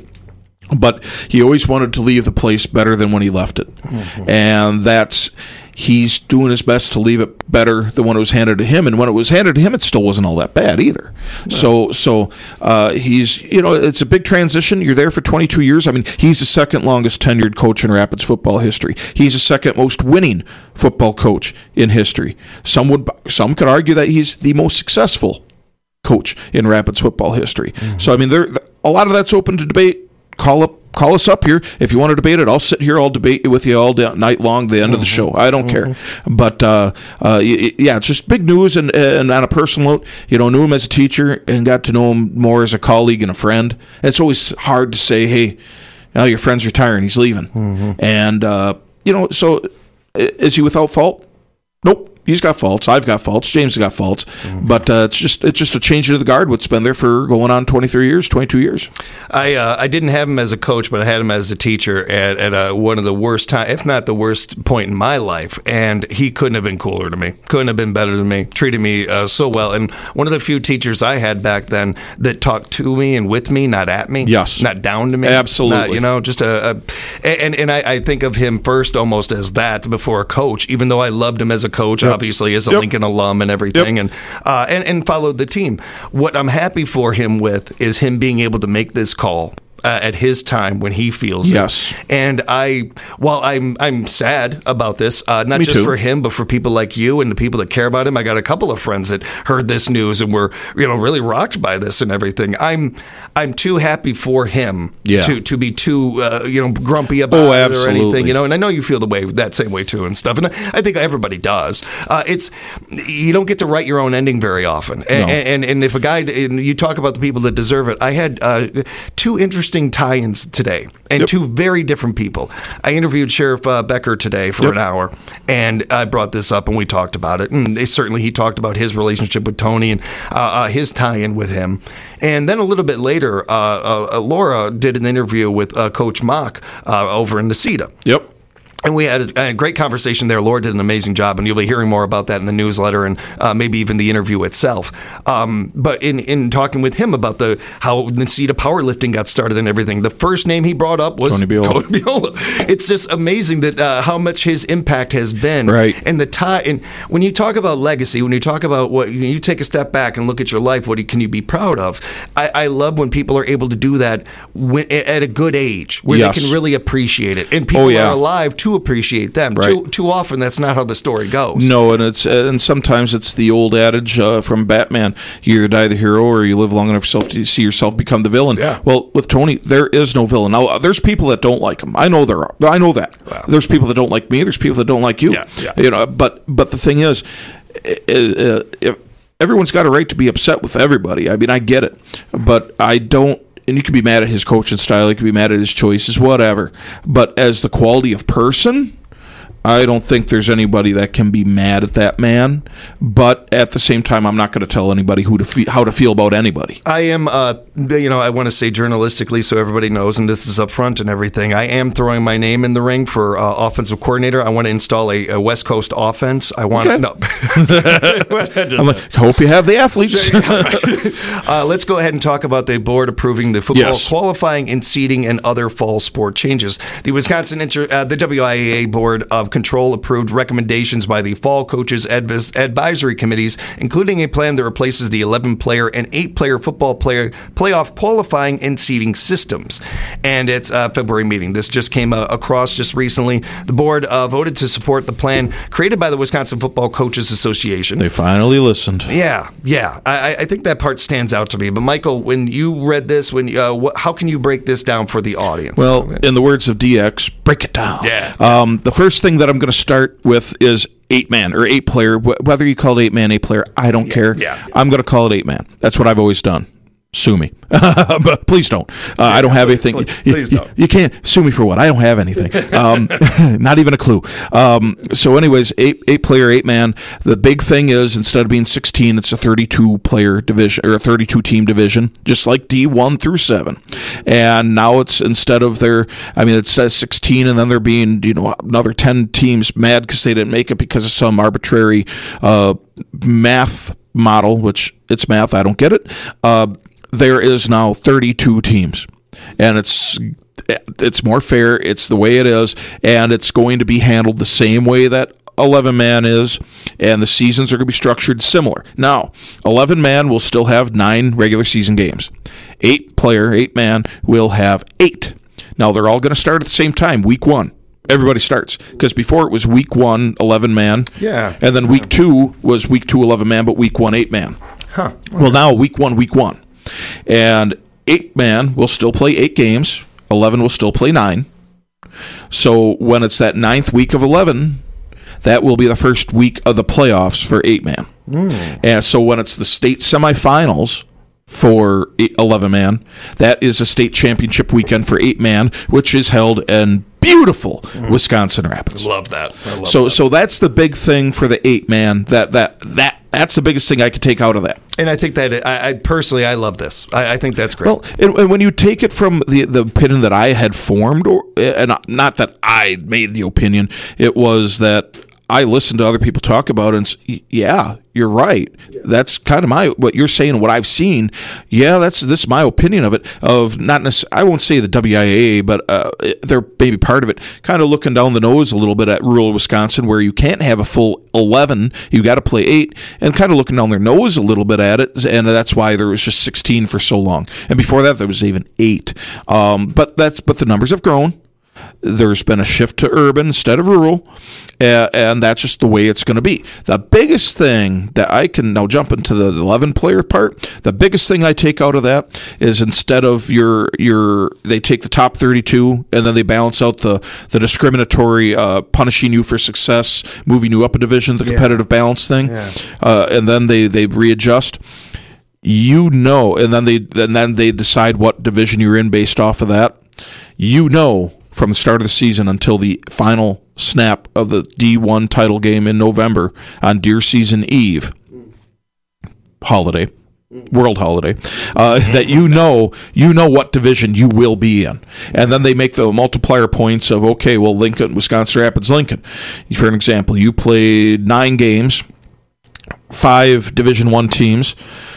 But he always wanted to leave the place better than when he left it. Mm-hmm. And that's, he's doing his best to leave it better than when it was handed to him. And when it was handed to him, it still wasn't all that bad either. No. So, so uh, he's, you know, it's a big transition. You're there for twenty-two years. I mean, he's the second longest tenured coach in Rapids football history. He's the second most winning football coach in history. Some would, some could argue that he's the most successful coach in Rapids football history. Mm-hmm. So, I mean, there, a lot of that's open to debate. Call up. Call us up here if you want to debate it. I'll sit here. I'll debate with you all day, night long. The end mm-hmm. of the show. I don't mm-hmm. care. But uh, uh, yeah, it's just big news. And, and on a personal note, you know, knew him as a teacher and got to know him more as a colleague and a friend. It's always hard to say, hey, now your friend's retiring. He's leaving. Mm-hmm. And uh, you know, so is he without fault? Nope. He's got faults. I've got faults. James has got faults. Mm-hmm. But uh, it's just it's just a change of the guard. What's been there for going on twenty-three years, twenty-two years. I uh, I didn't have him as a coach, but I had him as a teacher at, at a, one of the worst time, if not the worst point in my life. And he couldn't have been cooler to me. Couldn't have been better than me. Treated me uh, so well. And one of the few teachers I had back then that talked to me and with me, not at me. Yes. Not down to me. Absolutely. Not, you know, just a, a and and I, I think of him first almost as that before a coach. Even though I loved him as a coach, yep. obviously as a yep. Lincoln alum and everything, yep. and, uh, and and followed the team. What I'm happy for him with is him being able to make this call Uh, at his time when he feels yes. it. And I, while I'm I'm sad about this, uh, not Me just too. for him, but for people like you and the people that care about him. I got a couple of friends that heard this news and were, you know, really rocked by this and everything. I'm I'm too happy for him yeah. to to be too uh, you know grumpy about oh, it or absolutely. anything. You know, and I know you feel the way that same way too and stuff. And I think everybody does. Uh, it's you don't get to write your own ending very often. And no. and, and if a guy and you talk about the people that deserve it, I had uh, two interesting tie-ins today, and yep. two very different people. I interviewed Sheriff uh, Becker today for yep. an hour, and I brought this up, and we talked about it. And they, certainly he talked about his relationship with Tony and uh, uh, his tie-in with him. And then a little bit later, uh, uh, Laura did an interview with uh, Coach Mock uh, over in Necedah. Yep. And we had a, a great conversation there. Laura did an amazing job, and you'll be hearing more about that in the newsletter and uh, maybe even the interview itself. Um, but in, in talking with him about the how Necedah powerlifting got started and everything, the first name he brought up was Tony Biola. Tony Biola. It's just amazing that uh, how much his impact has been. Right. And the tie. And when you talk about legacy, when you talk about what you take a step back and look at your life, what can you be proud of? I, I love when people are able to do that when, at a good age, where yes. they can really appreciate it, and people oh, yeah. are alive to appreciate them. Right. Too too often, that's not how the story goes. No, and it's and sometimes it's the old adage uh, from Batman: you either die the hero or you live long enough yourself to see yourself become the villain. Yeah. Well, with Tony, there is no villain. Now, there's people that don't like him. I know there are. I know that. Wow. There's people that don't like me. There's people that don't like you. Yeah, yeah. You know, but but the thing is, uh, if everyone's got a right to be upset with everybody. I mean, I get it, but I don't. And you can be mad at his coaching style, you can be mad at his choices, whatever. But as the quality of person, I don't think there's anybody that can be mad at that man. But at the same time, I'm not going to tell anybody who to fe- how to feel about anybody. I am, uh, you know, I want to say journalistically so everybody knows, and this is up front and everything, I am throwing my name in the ring for uh, offensive coordinator. I want to install a, a West Coast offense. I want okay. no. I'm like, I hope you have the athletes. uh, let's go ahead and talk about the board approving the football yes. qualifying and seeding and other fall sport changes. The Wisconsin, Inter- uh, the W I A A board of Control approved recommendations by the Fall Coaches Advis- Advisory Committees, including a plan that replaces the eleven-player and eight-player football player playoff qualifying and seeding systems. And it's a February meeting. This just came uh, across just recently. The board uh, voted to support the plan created by the Wisconsin Football Coaches Association. They finally listened. Yeah, yeah. I, I think that part stands out to me. But Michael, when you read this, when uh, wh- how can you break this down for the audience? Well, in the words of D X, break it down. Yeah. Um, the first thing that I'm going to start with is eight-man or eight-player. Wh- whether you call it eight-man, eight-player, I don't yeah, care. Yeah. I'm going to call it eight-man. That's what I've always done. Sue me. But please don't. Uh, I don't have anything. Please, please you, don't. You, you can't sue me for what? I don't have anything. Um, not even a clue. Um, so anyways, eight, eight player, eight man. The big thing is instead of being sixteen, it's a thirty-two player division or a thirty-two team division, just like D one through seven. And now it's instead of their, I mean, it says sixteen and then there being, you know, another ten teams mad because they didn't make it because of some arbitrary uh, math model, which it's math. I don't get it. Uh, there is now thirty-two teams, and it's it's more fair. It's the way it is, and it's going to be handled the same way that eleven man is, and the seasons are going to be structured similar. Now, eleven man will still have nine regular season games. eight player, eight man will have eight. Now, they're all going to start at the same time, week one. Everybody starts, because before it was week one, eleven man, yeah, and then week two was week two, eleven man, but week one, eight man. Huh. Well, now week one, week one. And eight man will still play eight games. eleven will still play nine. So when it's that ninth week of eleven, that will be the first week of the playoffs for eight man. Mm. And so when it's the state semifinals for eleven man, that is a state championship weekend for eight man, which is held in beautiful mm. Wisconsin Rapids. Love that. I love so that. so that's the big thing for the eight man. That that that that's the biggest thing I could take out of that. And I think that I, I personally I love this. I, I think that's great. Well, and, and when you take it from the the opinion that I had formed, or and not that I made the opinion, it was that I listened to other people talk about it, and yeah, you're right. That's kind of my what you're saying, what I've seen. Yeah, that's this is my opinion of it. Of not necessarily, I won't say the W I A A, but uh, they're maybe part of it. Kind of looking down the nose a little bit at rural Wisconsin, where you can't have a full eleven, you got to play eight, and kind of looking down their nose a little bit at it, and that's why there was just sixteen for so long, and before that there was even eight. Um, but that's but the numbers have grown. There's been a shift to urban instead of rural, uh, and that's just the way it's going to be. The biggest thing that I can now jump into the eleven-player part, the biggest thing I take out of that is instead of your your they take the top thirty-two and then they balance out the, the discriminatory uh, punishing you for success, moving you up a division, the competitive yeah. balance thing, yeah. uh, and then they, they readjust. You know, and then they and then they decide what division you're in based off of that. You know, from the start of the season until the final snap of the D one title game in November on Deer Season Eve, holiday, world holiday, uh, that you know you know what division you will be in. And then they make the multiplier points of, okay, well, Lincoln, Wisconsin Rapids, Lincoln. For an example, you played nine games, five Division One teams,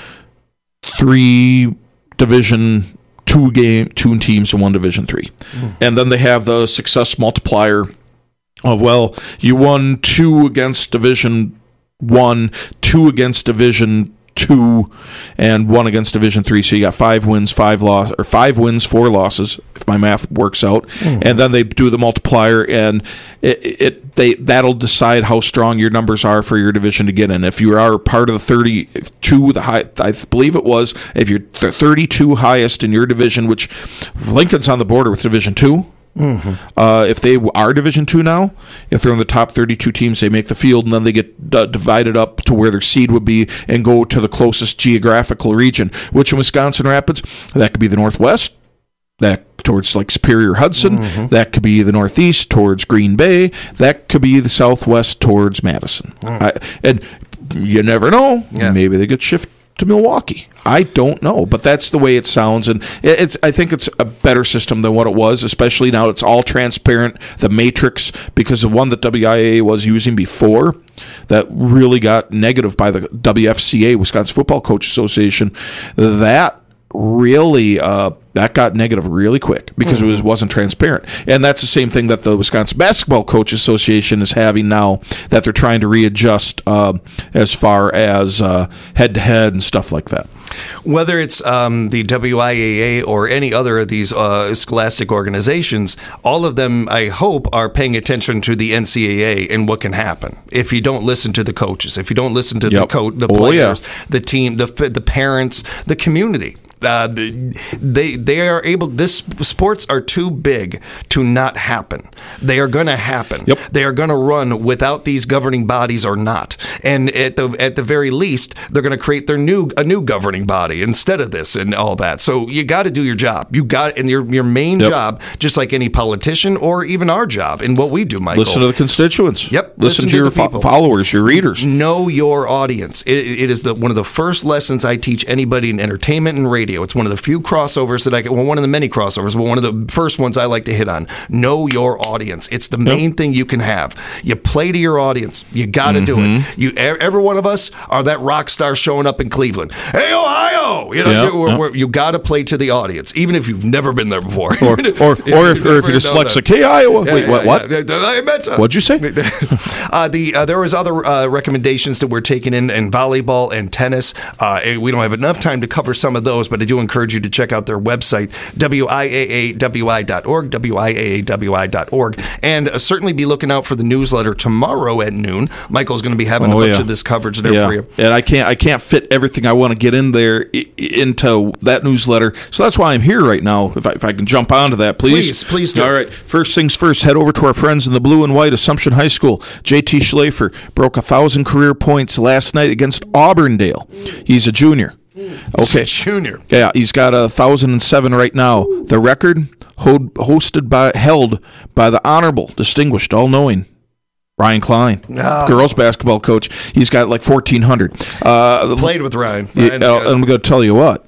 three Division two game two teams in one Division three, mm. and then they have the success multiplier of, well, you won two against Division one, two against Division two, and one against Division three. So you got five wins, five loss, or five wins, four losses, if my math works out. Mm. And then they do the multiplier, and it, it they that'll decide how strong your numbers are for your division to get in. If you are part of the thirty-two, the high, I believe it was, if you're the thirty-two highest in your division, which Lincoln's on the border with Division two. Mm-hmm. Uh, if they are Division two now, if they're in the top thirty-two teams, they make the field, and then they get d- divided up to where their seed would be and go to the closest geographical region, which in Wisconsin Rapids, that could be the Northwest, that towards like Superior Hudson, mm-hmm. that could be the Northeast towards Green Bay, that could be the Southwest towards Madison. Mm. I, and you never know. Yeah. Maybe they get shifted to Milwaukee. I don't know, but that's the way it sounds, and it's. I think it's a better system than what it was, especially now it's all transparent, the matrix, because the one that W I A A was using before, that really got negative by the W F C A, Wisconsin Football Coach Association, that really uh, that got negative really quick because mm-hmm. it was, wasn't transparent. And that's the same thing that the Wisconsin Basketball Coach Association is having now, that they're trying to readjust uh, as far as uh, head-to-head and stuff like that. Whether it's um, the W I A A or any other of these uh, scholastic organizations, all of them, I hope, are paying attention to the N C double A and what can happen if you don't listen to the coaches, if you don't listen to yep. the co- the players, oh, yeah. the team, the the parents, the community. Uh, they they are able. This sports are too big to not happen. They are going to happen. Yep. They are going to run without these governing bodies or not. And at the at the very least, they're going to create their new a new governing body instead of this and all that. So you got to do your job. You got and your your main yep. job, just like any politician or even our job and what we do, Michael. Listen to the constituents. Yep. Listen, Listen to, to your fo- followers, your readers. Know your audience. It, it is the one of the first lessons I teach anybody in entertainment and radio. It's one of the few crossovers that I get, well, one of the many crossovers, but one of the first ones I like to hit on. Know your audience. It's the main yep. thing you can have. You play to your audience. You got to mm-hmm. do it. You, every one of us are that rock star showing up in Cleveland. Hey, Ohio! You know, yep. we're, we're, you got to play to the audience, even if you've never been there before. Or, or, or, if, or if you're dyslexic. Hey, Iowa. Yeah, Wait, yeah, what? what? Yeah. I meant to. What'd you say? uh, the uh, there was other uh, recommendations that were taken in in volleyball and tennis. Uh, we don't have enough time to cover some of those, but I do encourage you to check out their website, W I A A W I dot org, W I A A W I dot org, and uh, certainly be looking out for the newsletter tomorrow at noon. Michael's going to be having oh, a bunch yeah. of this coverage there yeah. for you. And I can't I can't fit everything I want to get in there I- into that newsletter, so that's why I'm here right now. If I, if I can jump onto that, please. Please, please do. All right. First things first, head over to our friends in the blue and white, Assumption High School. J T Schlafer broke a thousand career points last night against Auburndale. He's a junior. Okay, junior. Yeah, he's got a thousand and seven right now. The record hold, hosted by held by the honorable, distinguished, all-knowing Ryan Klein, oh. girls basketball coach. He's got like fourteen hundred. Uh, Played with Ryan. Yeah, and I'm going to tell you what.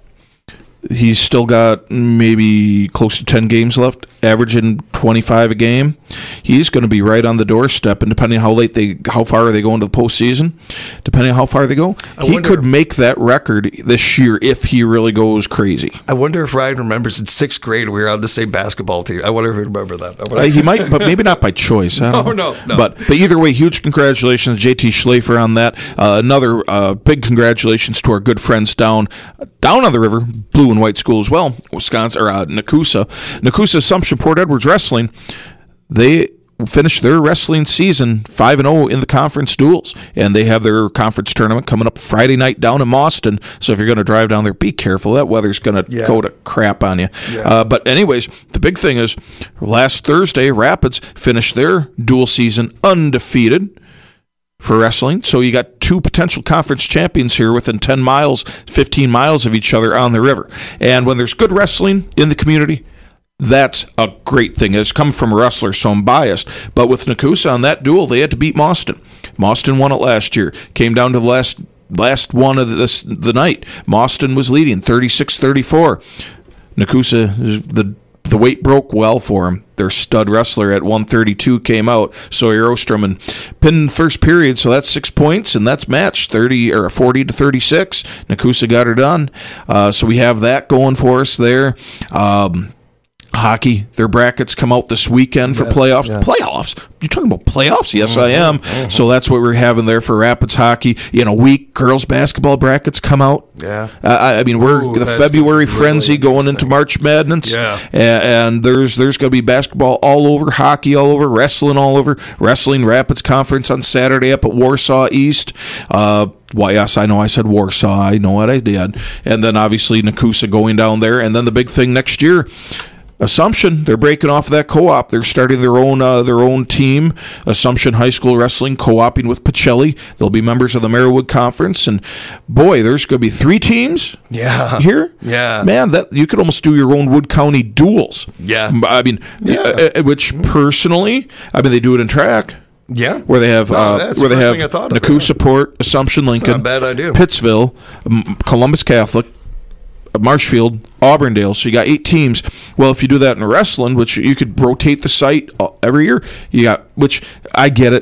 He's still got maybe close to ten games left, averaging twenty-five a game. He's going to be right on the doorstep, and depending on how late they, how far are they going to the postseason, depending on how far they go, I he wonder, could make that record this year if he really goes crazy. I wonder if Ryan remembers in sixth grade we were on the same basketball team. I wonder if he remember that. Uh, he might, but maybe not by choice. I don't no, know. no, no. But, but either way, huge congratulations, J T Schlafer, on that. Uh, another uh, big congratulations to our good friends down down on the river, Blue and White School as well, Wisconsin or uh, Nakusa, Nakusa Assumption Port Edwards Wrestling. They finished their wrestling season five and oh in the conference duels, and they have their conference tournament coming up Friday night down in Mauston. So if you're going to drive down there, be careful. That weather's going to yeah. go to crap on you. Yeah. Uh, but anyways, the big thing is last Thursday, Rapids finished their dual season undefeated for wrestling. So you got two potential conference champions here within ten miles, fifteen miles of each other on the river. And when there's good wrestling in the community, that's a great thing. It's come from a wrestler, so I'm biased. But with Nakusa on that duel, they had to beat Mauston. Mauston won it last year. Came down to the last last one of this the night. Mauston was leading thirty-six thirty-four. Nakusa, the the weight broke well for him. Their stud wrestler at one thirty-two came out, Sawyer Ostrom, and pinned first period, so that's six points, and that's matched thirty or forty to thirty-six. Nakusa got her done. Uh, so we have that going for us there. Um, Hockey, their brackets come out this weekend for yes, playoffs. Yeah. Playoffs? You're talking about playoffs? Yes, mm-hmm, I am. Mm-hmm. So that's what we're having there for Rapids hockey. In a week, girls basketball brackets come out. Yeah. Uh, I mean, we're Ooh, the February really frenzy going into March Madness. Yeah. And, and there's there's going to be basketball all over, hockey all over, wrestling all over. Wrestling Rapids Conference on Saturday up at Warsaw East. Uh, Well, yes, I know I said Warsaw. I know what I did. And then obviously Nakusa going down there. And then the big thing next year, Assumption, they're breaking off of that co-op. They're starting their own uh, their own team, Assumption High School Wrestling, co-oping with Pacelli. They'll be members of the Marywood Conference, and boy, there's going to be three teams. Yeah, here. Yeah, man, that you could almost do your own Wood County duels. Yeah, I mean, yeah. Uh, which personally, I mean, they do it in track. Yeah, where they have well, uh, where they have Nakusa, Port, Assumption, Lincoln, not a bad idea. Pittsville, Columbus Catholic, Marshfield, Auburndale. So you got eight teams. Well, if you do that in wrestling, which you could rotate the site every year, you got, which I get it.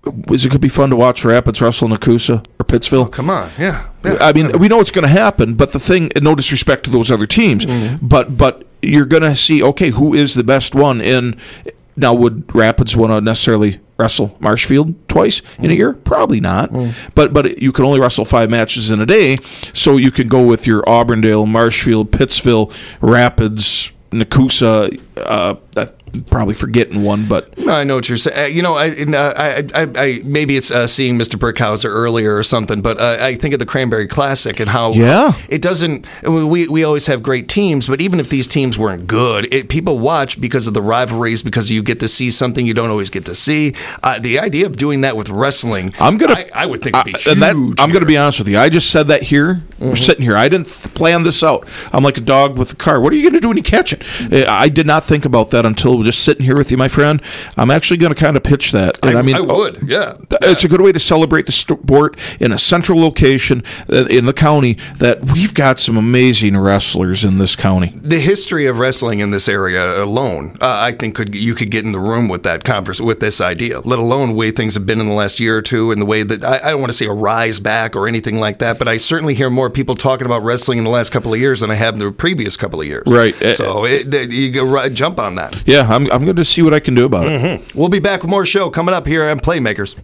is it could be fun to watch Rapids wrestle Nakusa or Pittsville? Oh, come on, yeah. yeah. I mean, we know it's going to happen, but the thing, no disrespect to those other teams, mm-hmm. but but you're going to see, okay, who is the best one in. Now, would Rapids want to necessarily wrestle Marshfield twice in a year? Probably not. Mm. But but you can only wrestle five matches in a day, so you can go with your Auburndale, Marshfield, Pittsville, Rapids, Nakusa. Uh, that, probably forgetting one, but I know what you're saying. You know, I, I, I, I maybe it's uh, seeing Mister Burkhauser earlier or something, but uh, I think of the Cranberry Classic and how yeah. it doesn't. We we always have great teams, but even if these teams weren't good, it, people watch because of the rivalries, because you get to see something you don't always get to see. Uh, the idea of doing that with wrestling, I'm gonna, I, I would think it'd be uh, huge. That, I'm going to be honest with you. I just said that here. Mm-hmm. We're sitting here. I didn't th- plan this out. I'm like a dog with a car. What are you going to do when you catch it? I did not think about that until just sitting here with you, my friend. I'm actually going to kind of pitch that. And I, I mean, I would, yeah. It's yeah. a good way to celebrate the sport in a central location uh, in the county that we've got some amazing wrestlers in this county. The history of wrestling in this area alone, uh, I think could you could get in the room with that converse, with this idea, let alone the way things have been in the last year or two and the way that, I, I don't want to say a rise back or anything like that, but I certainly hear more people talking about wrestling in the last couple of years than I have in the previous couple of years. Right. So it, you go, jump on that. Yeah, I'm, I'm going to see what I can do about it. Mm-hmm. We'll be back with more show coming up here on Playmakers.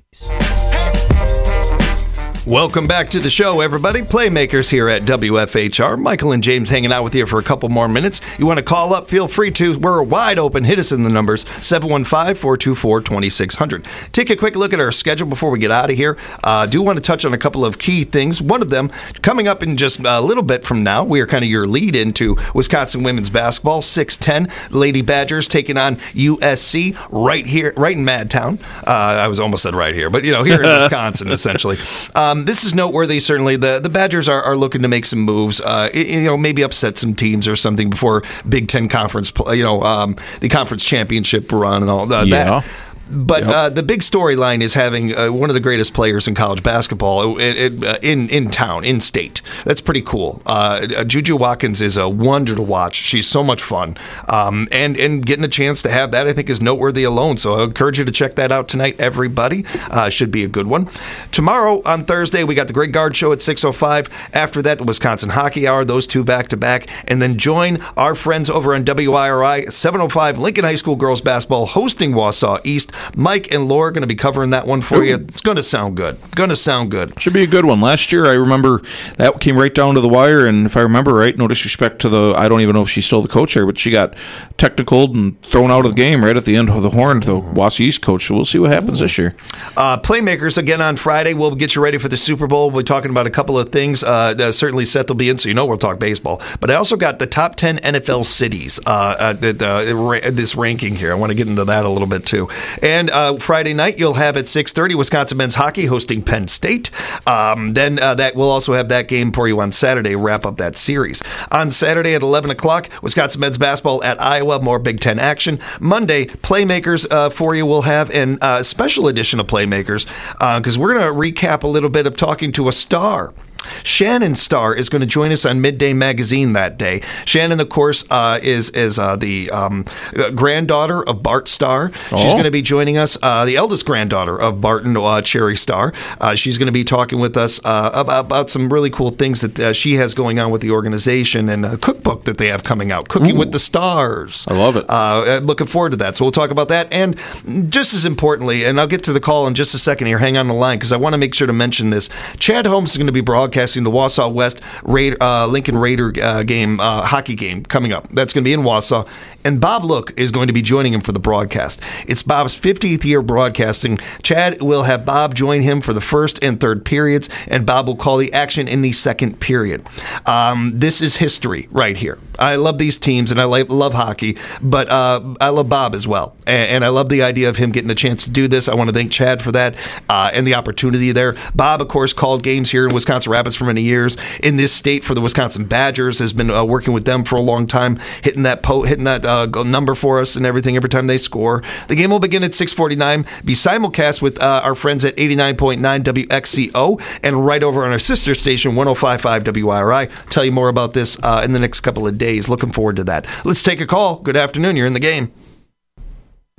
Welcome back to the show, everybody. Playmakers here at W F H R. Michael and James hanging out with you for a couple more minutes. You want to call up, feel free to. We're wide open. Hit us in the numbers, seven one five, four two four, two six zero zero. Take a quick look at our schedule before we get out of here. I uh, do want to touch on a couple of key things. One of them, coming up in just a little bit from now, we are kind of your lead into Wisconsin women's basketball, six ten. Lady Badgers taking on U S C right here, right in Madtown. Uh, I was almost said right here, but, you know, here in Wisconsin, essentially. Um, this is noteworthy, certainly. The the Badgers are, are looking to make some moves, uh, you know, maybe upset some teams or something before Big Ten Conference, you know, um, the conference championship run and all uh, yeah. that. But yep. uh, the big storyline is having uh, one of the greatest players in college basketball in in, in town, in state. That's pretty cool. Uh, Juju Watkins is a wonder to watch. She's so much fun. Um, and, and getting a chance to have that, I think, is noteworthy alone. So I encourage you to check that out tonight, everybody. Uh, should be a good one. Tomorrow, on Thursday, we got the Great Guard Show at six oh five. After that, the Wisconsin Hockey Hour, those two back-to-back. And then join our friends over on W I R I, seven oh five, Lincoln High School Girls Basketball, hosting Wausau East. Mike and Laura are going to be covering that one for Ooh. you. It's going to sound good. It's going to sound good. Should be a good one. Last year, I remember that came right down to the wire, and if I remember right, no disrespect to the, I don't even know if she's still the coach there, but she got technicaled and thrown out of the game right at the end of the horn, the Wausau East coach. So we'll see what happens this year. Uh, Playmakers, again, on Friday. We'll get you ready for the Super Bowl. We'll be talking about a couple of things. Uh, certainly Seth will be in, so you know we'll talk baseball. But I also got the top ten N F L cities, uh, uh, uh, this ranking here. I want to get into that a little bit, too. And uh, Friday night, you'll have at six thirty Wisconsin men's hockey hosting Penn State. Um, then uh, that we'll also have that game for you on Saturday, wrap up that series. On Saturday at eleven o'clock, Wisconsin men's basketball at Iowa, more Big Ten action. Monday, Playmakers uh, for you. We'll have a uh, special edition of Playmakers because uh, we're going to recap a little bit of talking to a star. Shannon Starr is going to join us on Midday Magazine that day. Shannon, of course, uh, is is uh, the um, granddaughter of Bart Starr. Oh. She's going to be joining us, uh, the eldest granddaughter of Bart and uh, Cherry Starr. Uh, she's going to be talking with us uh, about, about some really cool things that uh, she has going on with the organization and a cookbook that they have coming out, Cooking Ooh. with the Stars. I love it. Uh, looking forward to that. So we'll talk about that. And just as importantly, and I'll get to the call in just a second here, hang on the line, because I want to make sure to mention this. Chad Holmes is going to be broadcasting Broadcasting the Wausau West Raider, uh, Lincoln Raider uh, game, uh, hockey game coming up. That's going to be in Wausau. And Bob Look is going to be joining him for the broadcast. It's Bob's fiftieth year broadcasting. Chad will have Bob join him for the first and third periods, and Bob will call the action in the second period. Um, this is history right here. I love these teams, and I love hockey, but uh, I love Bob as well. And, and I love the idea of him getting a chance to do this. I want to thank Chad for that uh, and the opportunity there. Bob, of course, called games here in Wisconsin Rapids for many years. In this state for the Wisconsin Badgers, has been uh, working with them for a long time, hitting that po- hitting that uh, number for us and everything every time they score. The game will begin at six forty-nine, be simulcast with uh, our friends at eighty-nine point nine W X C O and right over on our sister station, one oh five point five W I R I. Tell you more about this uh, in the next couple of days. Looking forward to that. Let's take a call. Good afternoon. You're in the game.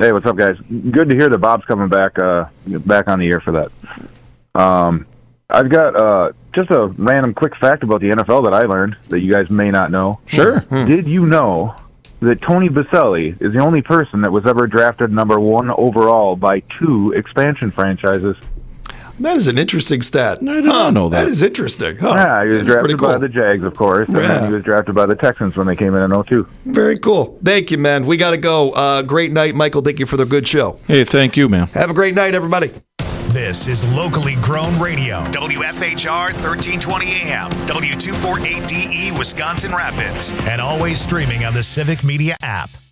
Hey, what's up, guys? Good to hear that Bob's coming back uh, back on the air for that. Um, I've got uh, just a random quick fact about the N F L that I learned that you guys may not know. Sure. Hmm. Did you know that Tony Baselli is the only person that was ever drafted number one overall by two expansion franchises? That is an interesting stat. I did not know that. That is interesting. Huh. Yeah, he was That's drafted pretty cool. by the Jags, of course, and Yeah. then he was drafted by the Texans when they came in in oh two. Very cool. Thank you, man. We got to go. Uh, great night, Michael. Thank you for the good show. Hey, thank you, man. Have a great night, everybody. This is locally grown radio. W F H R thirteen twenty A M, W two forty-eight D E Wisconsin Rapids, and always streaming on the Civic Media app.